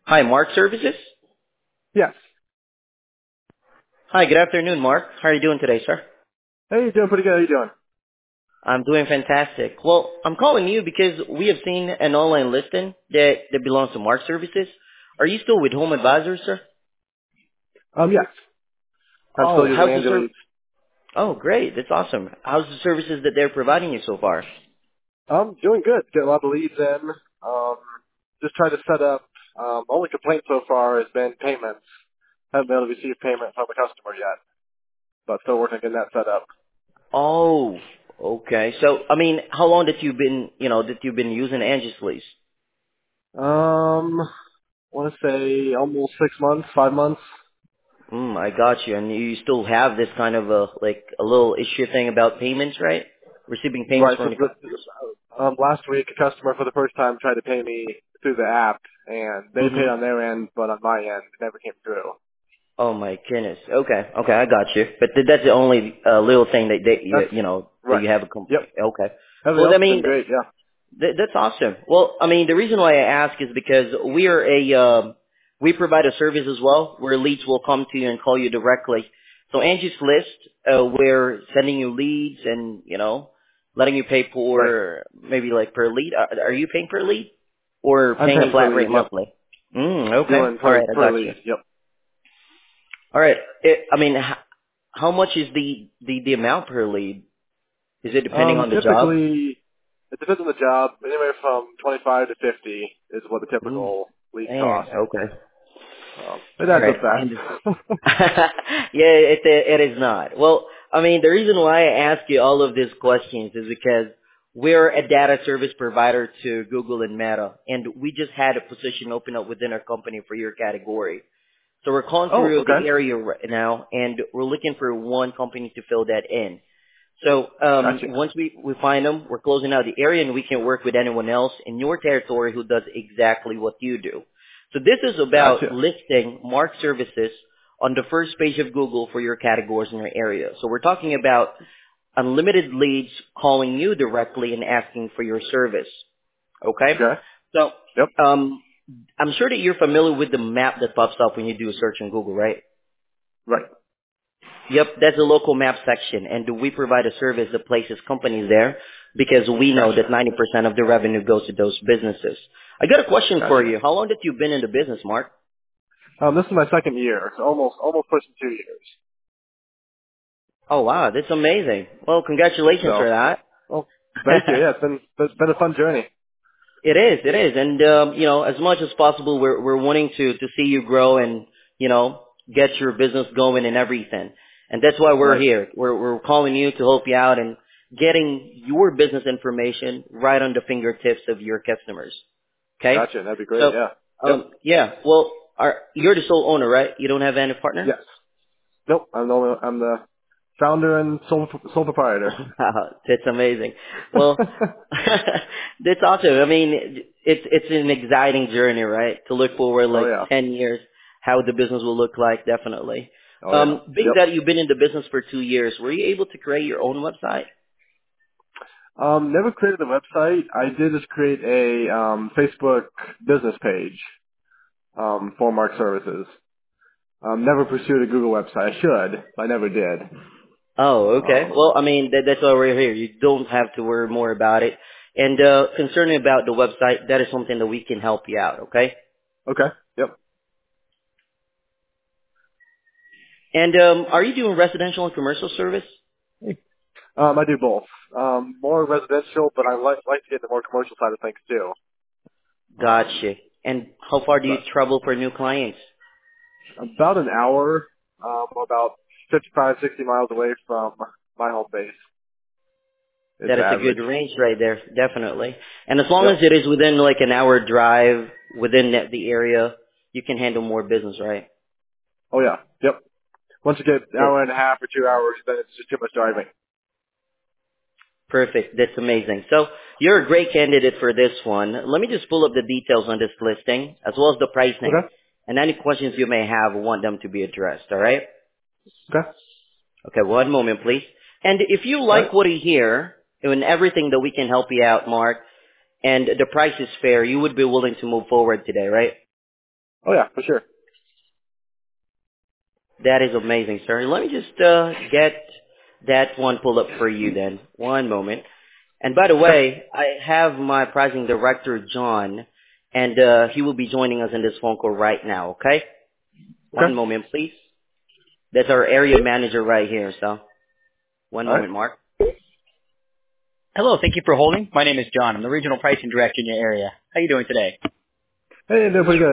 Hi, Mark Services. Yes. Hi, good afternoon, Mark. How are you doing today, sir? Hey, you doing pretty good. How you doing? I'm doing fantastic. Well, I'm calling you because we have seen an online listing that belongs to Mark Services. Are you still with Home Advisors, sir? Yes. I'm still Oh, using how's the Angel Leads. Oh, great. That's awesome. How's the services that they're providing you so far? Doing good. Get a lot of leads in. Just trying to set up. Only complaint so far has been payments. Haven't been able to receive payment from a customer yet, but still working on getting that set up. Oh, okay. So, I mean, how long that you've been using Angie's Lease? Want to say almost 6 months, 5 months. I got you. And you still have this kind of a little issue thing about payments, right? Receiving payments Right. from the customers. Last week, a customer for the first time tried to pay me through the app, and they paid Mm-hmm. on their end, but on my end, it never came through. Oh my goodness. Okay, I got you. But that's the only little thing that That's that right. you have a Yep. Okay. Everything Well, I else has mean, been great. Yeah. that's awesome. Well, I mean, the reason why I ask is because we provide a service as well where leads will come to you and call you directly. So Angie's List, we're sending you leads and letting you pay Right. for maybe like per lead. Are you paying per lead or I'm paying a paying per flat lead. rate Yep. monthly? Okay. Doing All per right, I per got you. lead. Yep. All right. I mean, how much is the amount per lead? Is it depending on the job? Typically, it depends on the job. Anywhere from 25 to 50 is what the Mm, typical lead man, costs. okay. It All adds right. up I fast. understand. Yeah, it is not. Well, I mean, the reason why I ask you all of these questions is because we're a data service provider to Google and Meta, and we just had a position open up within our company for your category. So we're calling Oh, through okay. the area right now, and we're looking for one company to fill that in. So Gotcha. once we find them, we're closing out the area, and we can work with anyone else in your territory who does exactly what you do. So this is about Gotcha. listing Mark Services on the first page of Google for your categories in your area. So we're talking about unlimited leads calling you directly and asking for your service. Okay? Okay. So Yep. um, I'm sure that you're familiar with the map that pops up when you do a search on Google, right? Right. Yep, that's a local map section, and we provide a service that places companies there because we know that Gotcha. 90% of the revenue goes to those businesses. I got a question for Gotcha. you. How long did you been in the business, Mark? This is my second year, so almost pushing 2 years. Oh wow, that's amazing. Well, congratulations So, for that. well, thank you. Yeah, it's been a fun journey. It is, and as much as possible, we're wanting to see you grow and get your business going and everything, and that's why we're Right. here. We're calling you to help you out and getting your business information right on the fingertips of your customers. Okay, Gotcha. That'd be great. so Yeah. Yep. yeah, well, you're the sole owner, right? You don't have any partner? Yes. Nope. I'm the founder and sole proprietor. Wow, that's amazing. Well, that's awesome. I mean, it's an exciting journey, right? To look forward Oh like yeah. 10 years, how the business will look like, definitely. Oh yeah. Being Yep. that you've been in the business for 2 years, were you able to create your own website? Never created a website. I did just create a Facebook business page for Mark Services. Never pursued a Google website. I should, but I never did. Oh, okay. Um, Well, I mean, that's why we're here. You don't have to worry more about it. And concerning about the website, that is something that we can help you out, okay? okay. Yep. And are you doing residential and commercial service? I do both. More residential, but I like to get the more commercial side of things too. Um, Gotcha. And how far do you but travel for new clients? about an hour, about 55, 60 miles away from my home base is That the is a good average. range right there, definitely. And as long as Yep. it is within like an hour drive within the area, you can handle more business, right? Oh yeah. Yep. Once you get an That, hour and a half or 2 hours, then it's just too much driving. perfect. That's amazing. So you're a great candidate for this one. Let me just pull up the details on this listing as well as the pricing. Okay. And any questions you may have, I want them to be addressed, all right? Okay. Okay, one moment, please. And if you All right. like what you hear and everything that we can help you out, Mark, and the price is fair, you would be willing to move forward today, right? Oh yeah, for sure. That is amazing, sir. Let me just get that one pulled up for you then. One moment. And by the Okay. way, I have my pricing director, John, and he will be joining us in this phone call right now, okay? One Okay. moment, please. That's our area manager right here, so one All right. moment, Mark. Hello, thank you for holding. My name is John. I'm the regional pricing director in your area. How are you doing today? Hey, doing pretty good.